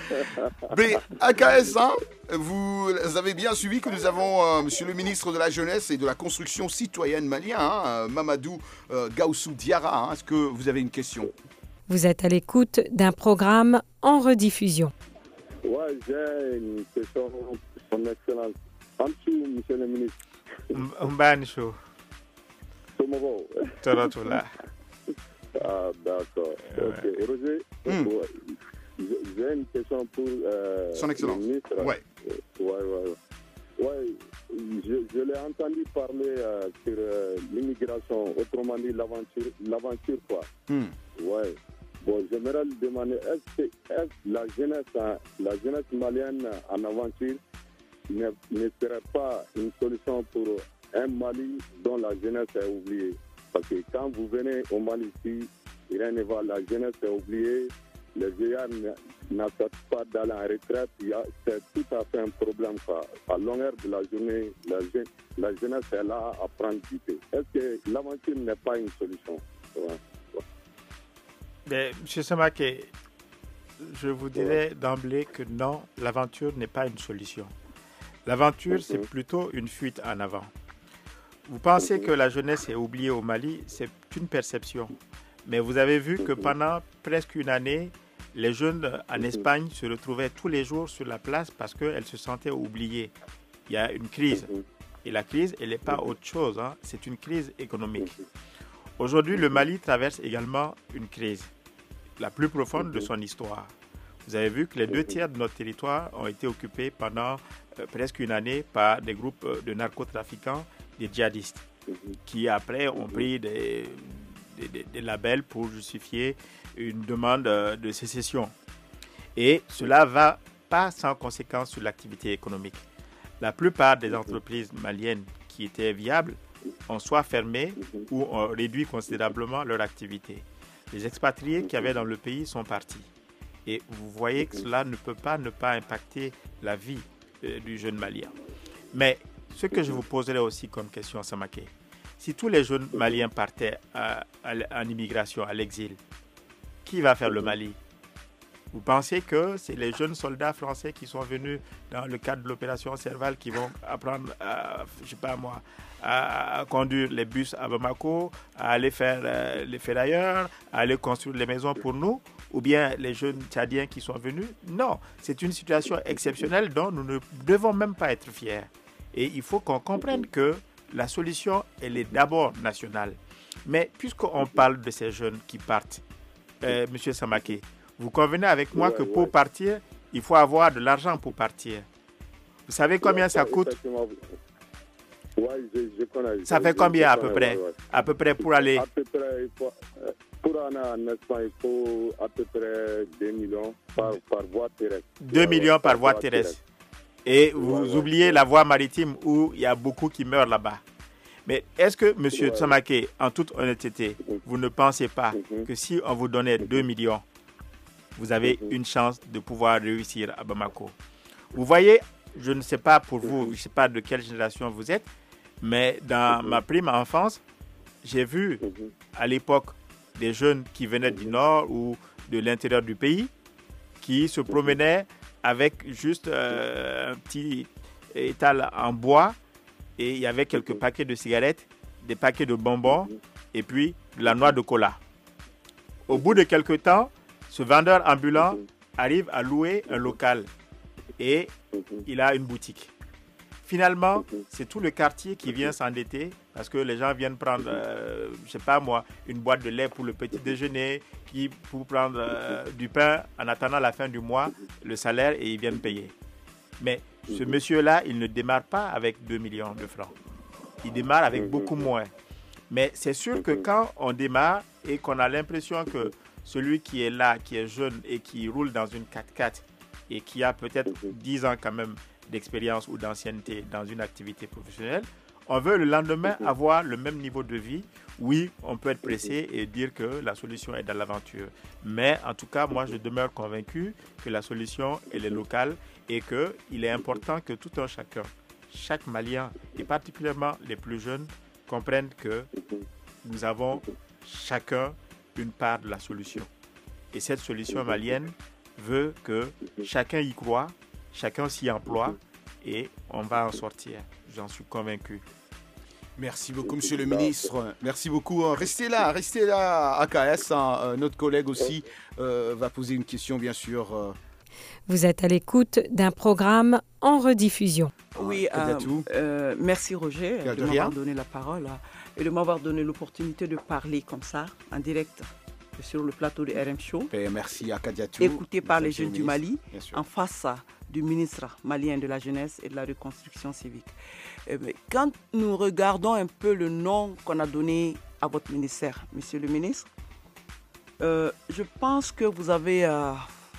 Mais A K S, hein, vous avez bien suivi que nous avons euh, Monsieur le ministre de la Jeunesse et de la Construction citoyenne malien, hein, Mamadou euh, Gaussou Diarra. Hein. Est-ce que vous avez une question? Vous êtes à l'écoute d'un programme en rediffusion. Ouais, j'ai une question pour son excellence. En dessous, Monsieur le ministre. Mbancho. Tomovo. Torotula. Ah, d'accord. Ok. Roger, mm. ouais. j'ai une question pour euh, son excellence. Le ministre. Ouais. Ouais, ouais, ouais. ouais je, je l'ai entendu parler euh, sur euh, l'immigration, autrement dit l'aventure, l'aventure quoi. Mm. Ouais. Bon, j'aimerais lui demander, est-ce que, est-ce que la jeunesse, hein, la jeunesse malienne en aventure ne, ne serait pas une solution pour un Mali dont la jeunesse est oubliée? Parce que quand vous venez au Mali ici, rien ne va, la jeunesse est oubliée, les vieillards n'acceptent pas d'aller en retraite, il y a, c'est tout à fait un problème. Quoi. À longueur de la journée, la, la jeunesse est là à prendre du thé. Est-ce que l'aventure n'est pas une solution? Ouais. Ouais. Mais, M. Samaké, je vous dirais ouais. d'emblée que non, l'aventure n'est pas une solution. L'aventure, mm-hmm. c'est plutôt une fuite en avant. Vous pensez que la jeunesse est oubliée au Mali, c'est une perception. Mais vous avez vu que pendant presque une année, les jeunes en Espagne se retrouvaient tous les jours sur la place parce qu'elles se sentaient oubliées. Il y a une crise. Et la crise, elle n'est pas autre chose, hein. C'est une crise économique. Aujourd'hui, le Mali traverse également une crise, la plus profonde de son histoire. Vous avez vu que les deux tiers de notre territoire ont été occupés pendant euh, presque une année par des groupes euh, de narcotrafiquants, des djihadistes, qui après ont pris des, des, des, des labels pour justifier une demande de sécession. Et cela ne va pas sans conséquence sur l'activité économique. La plupart des entreprises maliennes qui étaient viables ont soit fermé ou ont réduit considérablement leur activité. Les expatriés qui avaient dans le pays sont partis. Et vous voyez que cela ne peut pas ne pas impacter la vie euh, du jeune malien. Mais ce que je vous poserai aussi comme question, Samaké, si tous les jeunes maliens partaient à, à, en immigration, à l'exil, qui va faire le Mali? Vous pensez que c'est les jeunes soldats français qui sont venus dans le cadre de l'opération Serval qui vont apprendre, à, je sais pas moi, à, à conduire les bus à Bamako, à aller faire euh, les ferrailleurs, à aller construire les maisons pour nous? ou bien les jeunes Tchadiens qui sont venus. Non, c'est une situation exceptionnelle dont nous ne devons même pas être fiers. Et il faut qu'on comprenne que la solution, elle est d'abord nationale. Mais puisqu'on parle de ces jeunes qui partent, euh, M. Samaké, vous convenez avec moi Ouais, que pour ouais. partir, il faut avoir de l'argent pour partir. Vous savez combien Ouais, ça coûte? effectivement. Ouais, je, je connais. Ça Je- fait je- combien je à peu connais, près? ouais, ouais. À peu près pour aller... À peu près, il faut, euh, pour aller en Espagne, il faut à peu près deux millions par, par voie terrestre. deux Ouais, millions ouais, par voie terrestre. Et vous Ouais, ouais, oubliez ouais. la voie maritime où il y a beaucoup qui meurent là-bas. Mais est-ce que, M. Ouais. Tsamake, en toute honnêteté, vous ne pensez pas Mhm. que si on vous donnait deux millions, vous avez une chance de pouvoir réussir à Bamako? Vous voyez, je ne sais pas pour vous, je ne sais pas de quelle génération vous êtes, mais dans ma prime enfance, j'ai vu à l'époque des jeunes qui venaient du nord ou de l'intérieur du pays qui se promenaient avec juste euh, un petit étal en bois et il y avait quelques paquets de cigarettes, des paquets de bonbons et puis de la noix de cola. Au bout de quelques temps, ce vendeur ambulant arrive à louer un local et il a une boutique. Finalement, c'est tout le quartier qui vient s'endetter parce que les gens viennent prendre, euh, je sais pas moi, une boîte de lait pour le petit déjeuner, qui pour prendre euh, du pain en attendant la fin du mois, le salaire et ils viennent payer. Mais ce monsieur-là, il ne démarre pas avec deux millions de francs. Il démarre avec beaucoup moins. Mais c'est sûr que quand on démarre et qu'on a l'impression que celui qui est là, qui est jeune et qui roule dans une quatre-quatre et qui a peut-être dix ans quand même d'expérience ou d'ancienneté dans une activité professionnelle, on veut le lendemain avoir le même niveau de vie. Oui, on peut être pressé et dire que la solution est dans l'aventure. Mais en tout cas, moi, je demeure convaincu que la solution, elle est locale et qu'il est important que tout un chacun, chaque Malien, et particulièrement les plus jeunes, comprennent que nous avons chacun une part de la solution. Et cette solution malienne veut que chacun y croit, chacun s'y emploie et on va en sortir. J'en suis convaincu. Merci beaucoup, monsieur le ministre. Merci beaucoup. Restez là, restez là, A K S. Hein. Euh, Notre collègue aussi euh, va poser une question, bien sûr. euh. Vous êtes à l'écoute d'un programme en rediffusion. Oui, euh, Kadiatou. euh, merci Roger De de rien. m'avoir donné la parole euh, et de m'avoir donné l'opportunité de parler comme ça, en direct, sur le plateau de R M Show. Et merci à Kadiatou. Écouté par les Monsieur jeunes le du ministre, Mali, bien sûr. en face du ministre malien de la Jeunesse et de la Reconstruction civique. Eh bien, quand nous regardons un peu le nom qu'on a donné à votre ministère, monsieur le ministre, euh, je pense que vous avez euh,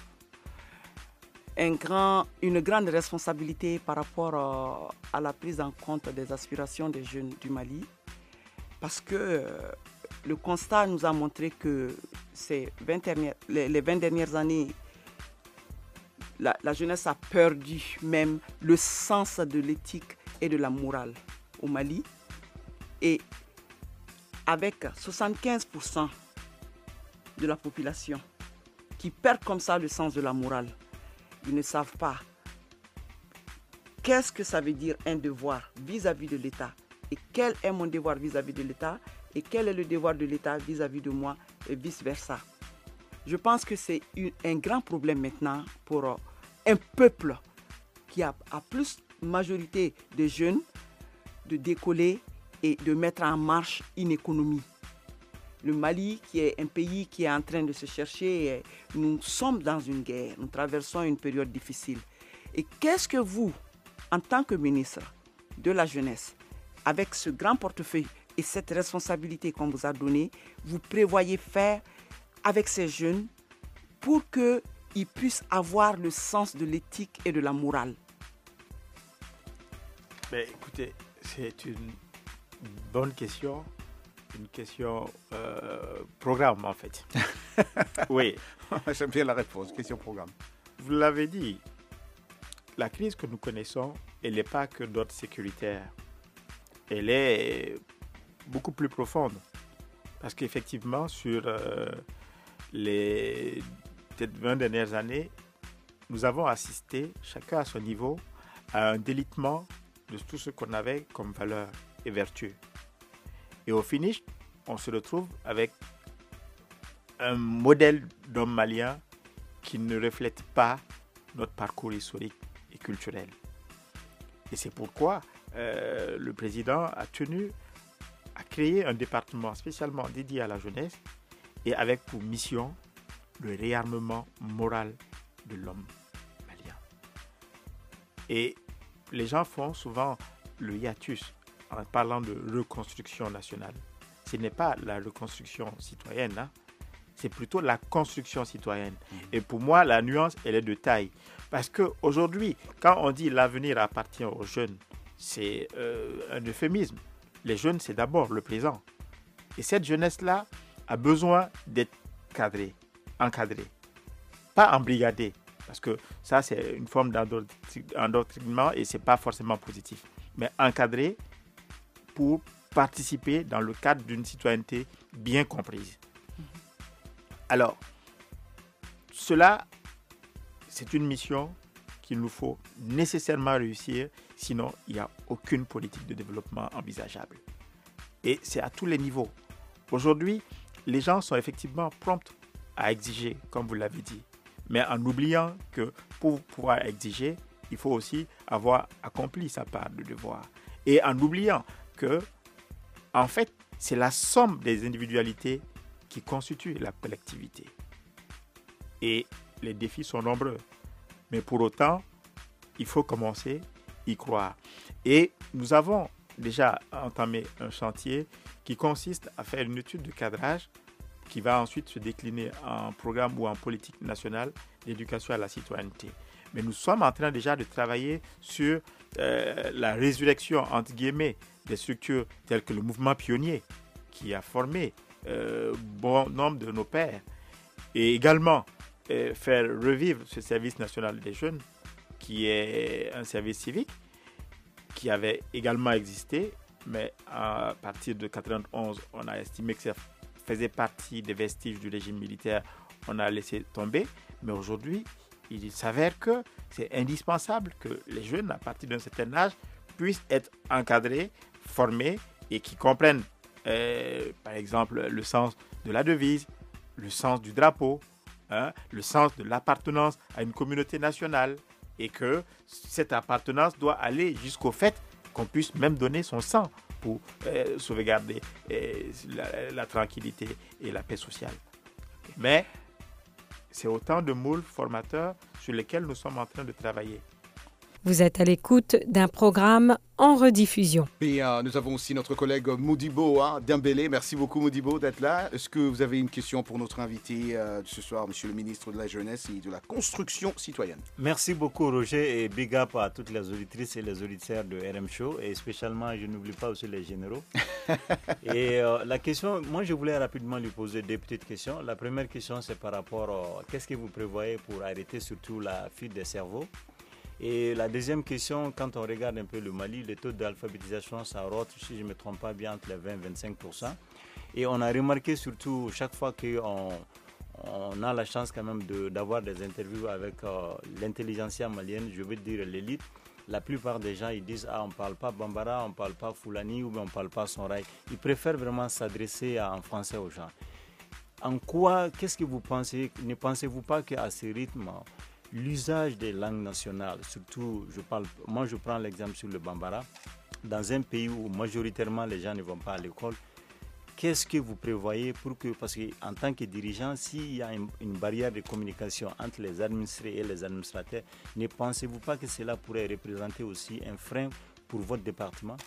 un grand, une grande responsabilité par rapport euh, à la prise en compte des aspirations des jeunes du Mali, parce que euh, le constat nous a montré que ces vingt dernières, les, les vingt dernières années, la, la jeunesse a perdu même le sens de l'éthique et de la morale au Mali. Et avec soixante-quinze pour cent de la population qui perd comme ça le sens de la morale, ils ne savent pas qu'est-ce que ça veut dire un devoir vis-à-vis de l'État et quel est mon devoir vis-à-vis de l'État et quel est le devoir de l'État vis-à-vis de moi et vice-versa. Je pense que c'est une- un grand problème maintenant pour euh, un peuple qui a, a plus majorité de jeunes de décoller et de mettre en marche une économie. Le Mali, qui est un pays qui est en train de se chercher, et nous sommes dans une guerre, nous traversons une période difficile. Et qu'est-ce que vous, en tant que ministre de la Jeunesse, avec ce grand portefeuille et cette responsabilité qu'on vous a donnée, vous prévoyez faire avec ces jeunes pour qu'ils puissent avoir le sens de l'éthique et de la morale? Mais écoutez, c'est une bonne question, une question euh, programme en fait. Oui. J'aime bien la réponse, question programme. Vous l'avez dit, la crise que nous connaissons, elle n'est pas que d'ordre sécuritaire. Elle est beaucoup plus profonde. Parce qu'effectivement, sur euh, les peut-être vingt dernières années, nous avons assisté, chacun à son niveau, à un délitement de tout ce qu'on avait comme valeur et vertu. Et au finish, on se retrouve avec un modèle d'homme malien qui ne reflète pas notre parcours historique et culturel. Et c'est pourquoi euh, le président a tenu à créer un département spécialement dédié à la jeunesse et avec pour mission le réarmement moral de l'homme malien. Et les gens font souvent le hiatus en parlant de reconstruction nationale. Ce n'est pas la reconstruction citoyenne, hein? C'est plutôt la construction citoyenne. Et pour moi, la nuance, elle est de taille. Parce qu'aujourd'hui, quand on dit l'avenir appartient aux jeunes, c'est euh, un euphémisme. Les jeunes, c'est d'abord le présent. Et cette jeunesse-là a besoin d'être cadrée, encadrée, pas embrigadée. Parce que ça, c'est une forme d'endoctrinement et ce n'est pas forcément positif. Mais encadrée pour participer dans le cadre d'une citoyenneté bien comprise. Alors, cela, c'est une mission qu'il nous faut nécessairement réussir, sinon il n'y a aucune politique de développement envisageable. Et c'est à tous les niveaux. Aujourd'hui, les gens sont effectivement prompts à exiger, comme vous l'avez dit, mais en oubliant que pour pouvoir exiger, il faut aussi avoir accompli sa part de devoir. Et en oubliant que, en fait, c'est la somme des individualités qui constitue la collectivité. Et les défis sont nombreux. Mais pour autant, il faut commencer à y croire. Et nous avons déjà entamé un chantier qui consiste à faire une étude de cadrage qui va ensuite se décliner en programme ou en politique nationale d'éducation à la citoyenneté. Mais nous sommes en train déjà de travailler sur euh, la résurrection, entre guillemets, des structures telles que le mouvement pionnier qui a formé Euh, bon nombre de nos pères, et également euh, faire revivre ce service national des jeunes qui est un service civique qui avait également existé, mais à partir de quatre-vingt-onze, on a estimé que ça faisait partie des vestiges du régime militaire, on a laissé tomber, mais aujourd'hui il s'avère que c'est indispensable que les jeunes à partir d'un certain âge puissent être encadrés, formés et qui comprennent Euh, par exemple, le sens de la devise, le sens du drapeau, hein, le sens de l'appartenance à une communauté nationale, et que cette appartenance doit aller jusqu'au fait qu'on puisse même donner son sang pour euh, sauvegarder euh, la, la tranquillité et la paix sociale. Okay. Mais c'est autant de moules formateurs sur lesquels nous sommes en train de travailler. Vous êtes à l'écoute d'un programme en rediffusion. Et euh, nous avons aussi notre collègue Modibo hein, Dembélé. Merci beaucoup Modibo d'être là. Est-ce que vous avez une question pour notre invité euh, ce soir, Monsieur le ministre de la Jeunesse et de la Construction citoyenne? Merci beaucoup Roger et big up à toutes les auditrices et les auditeurs de R M Show et spécialement, je n'oublie pas aussi les généraux. et euh, la question, moi je voulais rapidement lui poser deux petites questions. La première question c'est par rapport à qu'est-ce que vous prévoyez pour arrêter surtout la fuite des cerveaux? Et la deuxième question, quand on regarde un peu le Mali, le taux d'alphabétisation, ça rote, si je ne me trompe pas bien, entre les vingt et vingt-cinq pour cent. Et on a remarqué surtout, chaque fois qu'on on a la chance quand même de, d'avoir des interviews avec euh, l'intelligentsia malienne, je veux dire l'élite, la plupart des gens, ils disent « Ah, on ne parle pas Bambara, on ne parle pas Fulani ou bien on ne parle pas Sonrai ». Ils préfèrent vraiment s'adresser en français aux gens. En quoi, qu'est-ce que vous pensez? Ne pensez-vous pas qu'à ce rythme, l'usage des langues nationales, surtout, je parle, moi je prends l'exemple sur le Bambara, dans un pays où majoritairement les gens ne vont pas à l'école, qu'est-ce que vous prévoyez pour que, parce qu'en tant que dirigeant, s'il y a une, une barrière de communication entre les administrés et les administrateurs, ne pensez-vous pas que cela pourrait représenter aussi un frein pour votre département?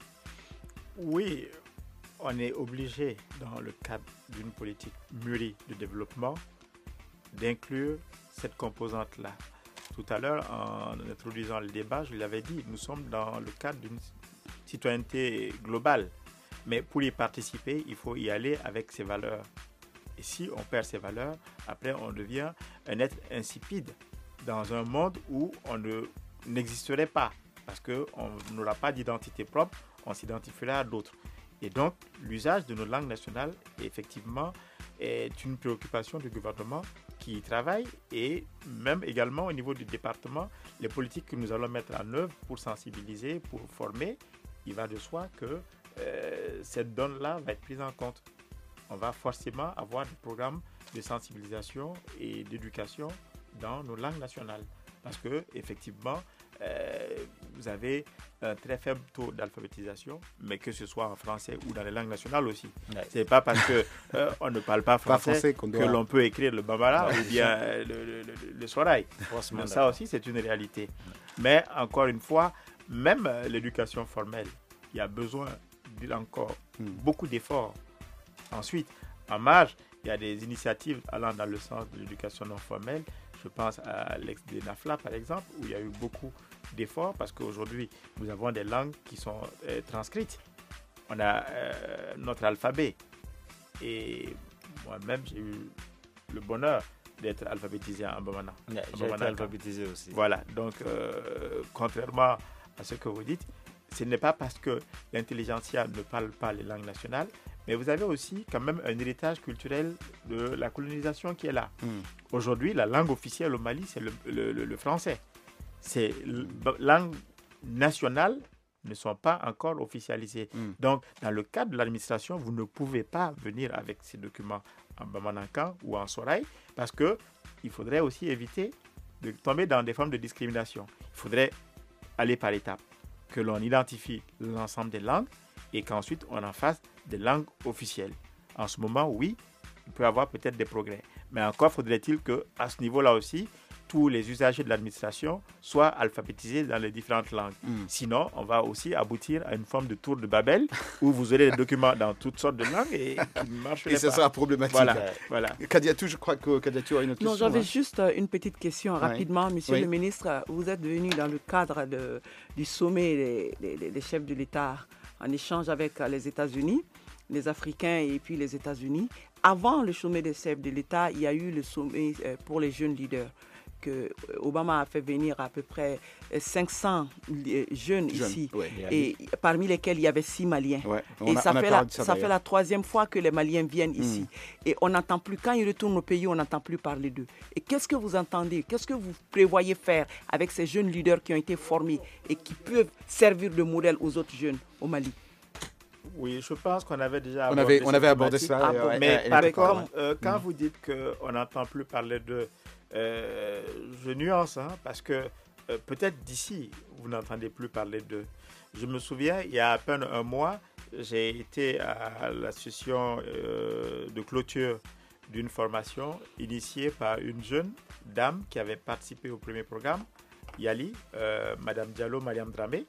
Oui, on est obligé, dans le cadre d'une politique mûrie de développement, d'inclure cette composante-là. Tout à l'heure, en introduisant le débat, je l'avais dit, nous sommes dans le cadre d'une citoyenneté globale. Mais pour y participer, il faut y aller avec ses valeurs. Et si on perd ses valeurs, après on devient un être insipide dans un monde où on ne, n'existerait pas. Parce qu'on n'aura pas d'identité propre, on s'identifiera à d'autres. Et donc, l'usage de nos langues nationales, effectivement, est une préoccupation du gouvernement qui y travaille et même également au niveau du département, les politiques que nous allons mettre en œuvre pour sensibiliser, pour former, il va de soi que euh, cette donne-là va être prise en compte. On va forcément avoir des programmes de sensibilisation et d'éducation dans nos langues nationales. Parce que, effectivement, euh, vous avez un très faible taux d'alphabétisation, mais que ce soit en français ou dans les langues nationales aussi. Ouais. Ce n'est pas parce qu'on euh, ne parle pas français, pas français qu'on doit... que l'on peut écrire le bambara ouais, ou bien euh, le, le, le, le sorail. Donc, ça aussi, c'est une réalité. Mais encore une fois, même euh, l'éducation formelle, il y a besoin encore hmm. beaucoup d'efforts. Ensuite, en marge, il y a des initiatives allant dans le sens de l'éducation non formelle. Je pense à l'ex-DENAFLA, par exemple, où il y a eu beaucoup d'efforts parce qu'aujourd'hui, nous avons des langues qui sont euh, transcrites. On a euh, notre alphabet. Et moi-même, j'ai eu le bonheur d'être alphabétisé en Bamana. Yeah, j'ai été alphabétisé aussi. Voilà. Donc, euh, contrairement à ce que vous dites, ce n'est pas parce que l'intelligentsia ne parle pas les langues nationales, mais vous avez aussi quand même un héritage culturel de la colonisation qui est là. Mm. Aujourd'hui, la langue officielle au Mali, c'est le, le, le, le français. Ces langues nationales ne sont pas encore officialisées. Mm. Donc, dans le cadre de l'administration, vous ne pouvez pas venir avec ces documents en Bamanankan ou en Soraï parce qu'il faudrait aussi éviter de tomber dans des formes de discrimination. Il faudrait aller par étapes, que l'on identifie l'ensemble des langues et qu'ensuite on en fasse des langues officielles. En ce moment, oui, il peut y avoir peut-être des progrès. Mais encore faudrait-il qu'à ce niveau-là aussi, tous les usagers de l'administration soient alphabétisés dans les différentes langues. Mm. Sinon, on va aussi aboutir à une forme de tour de Babel où vous aurez des documents dans toutes sortes de langues et qui ne marchent pas. Et ça sera problématique. Voilà. voilà. Kadiatou, je crois que Kadiatou a une autre non, question. Non, j'avais hein. juste une petite question ouais. rapidement. Monsieur oui. le ministre, vous êtes venu dans le cadre de, du sommet des, des, des chefs de l'État en échange avec les États-Unis, les Africains et puis les États-Unis. Avant le sommet des chefs de l'État, il y a eu le sommet pour les jeunes leaders que Obama a fait venir à peu près cinq cents jeunes, jeunes ici, ouais. et parmi lesquels il y avait six Maliens. Ouais. Et a, ça, fait la, ça, ça fait la troisième fois que les Maliens viennent mmh. ici. Et on n'entend plus, quand ils retournent au pays, on n'entend plus parler d'eux. Et qu'est-ce que vous entendez? Qu'est-ce que vous prévoyez faire avec ces jeunes leaders qui ont été formés et qui peuvent servir de modèle aux autres jeunes au Mali? Oui, je pense qu'on avait déjà abordé, on avait, on avait abordé ça. Ah, bon, mais euh, par contre, euh, quand mmh. vous dites qu'on n'entend plus parler d'eux, Euh, je nuance hein, parce que euh, peut-être d'ici vous n'entendez plus parler d'eux. Je me souviens, il y a à peine un mois, j'ai été à la session euh, de clôture d'une formation initiée par une jeune dame qui avait participé au premier programme, Yali, euh, Madame Diallo Mariam Dramé,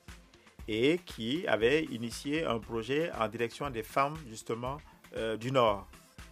et qui avait initié un projet en direction des femmes justement euh, du Nord.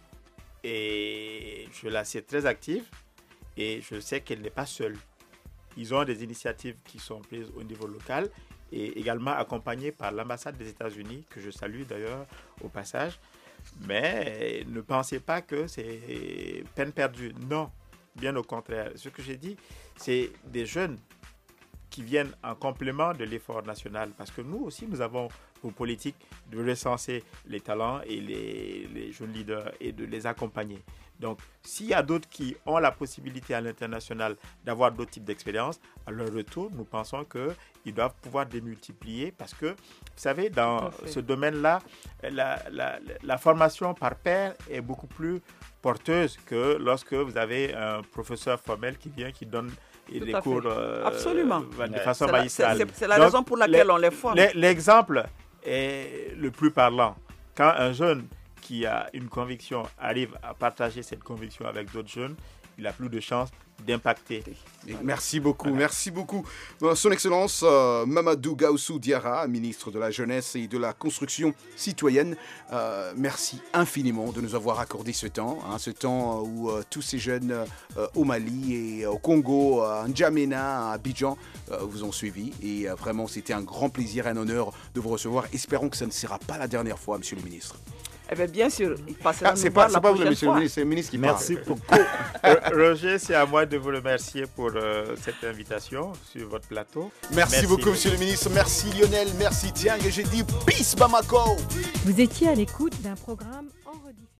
Et je la sais très active. Et je sais qu'elle n'est pas seule. Ils ont des initiatives qui sont prises au niveau local et également accompagnées par l'ambassade des États-Unis, que je salue d'ailleurs au passage. Mais ne pensez pas que c'est peine perdue. Non, bien au contraire. Ce que j'ai dit, c'est des jeunes qui viennent en complément de l'effort national. Parce que nous aussi, nous avons pour politique de recenser les talents et les, les jeunes leaders et de les accompagner. Donc, s'il y a d'autres qui ont la possibilité à l'international d'avoir d'autres types d'expériences, à leur retour, nous pensons qu'ils doivent pouvoir démultiplier parce que, vous savez, dans ce domaine-là, la, la, la formation par pair est beaucoup plus porteuse que lorsque vous avez un professeur formel qui vient, qui donne des cours euh, Absolument. Euh, de façon c'est magistrale. La, c'est, c'est la Donc, raison pour laquelle les, on les forme. L'exemple est le plus parlant. Quand un jeune qui a une conviction arrive à partager cette conviction avec d'autres jeunes, il a plus de chances d'impacter. Merci beaucoup, merci beaucoup. Son Excellence euh, Mamadou Gaoussou Diarra, ministre de la Jeunesse et de la Construction citoyenne, euh, merci infiniment de nous avoir accordé ce temps, hein, ce temps où euh, tous ces jeunes euh, au Mali et au Congo, à N'Djamena, à Abidjan, euh, vous ont suivi. Et euh, vraiment, c'était un grand plaisir et un honneur de vous recevoir. Espérons que ça ne sera pas la dernière fois, Monsieur le ministre. Eh bien, bien sûr, il passera ah, c'est pas, c'est pas vous, monsieur le ministre, c'est le ministre qui Merci parle. beaucoup. Roger, c'est à moi de vous remercier pour euh, cette invitation sur votre plateau. Merci, merci beaucoup, monsieur le ministre. Merci Lionel, merci Tiang. Et j'ai dit peace Bamako. Vous étiez à l'écoute d'un programme en rediffusion.